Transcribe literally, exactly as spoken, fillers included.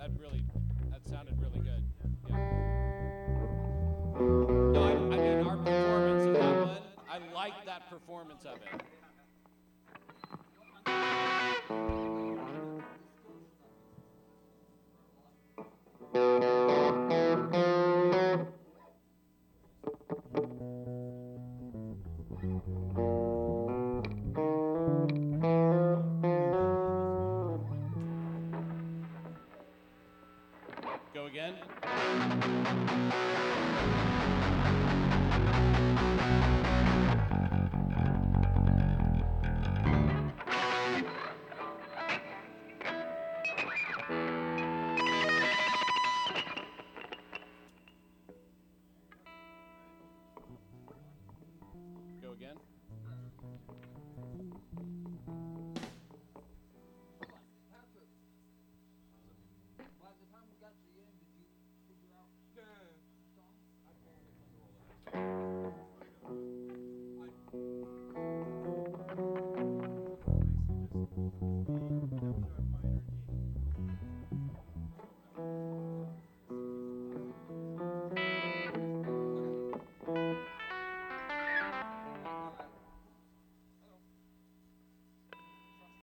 that really, that sounded really good. Yeah. No, I, I mean our performance of that one. I like that performance of it. Go again. Go again.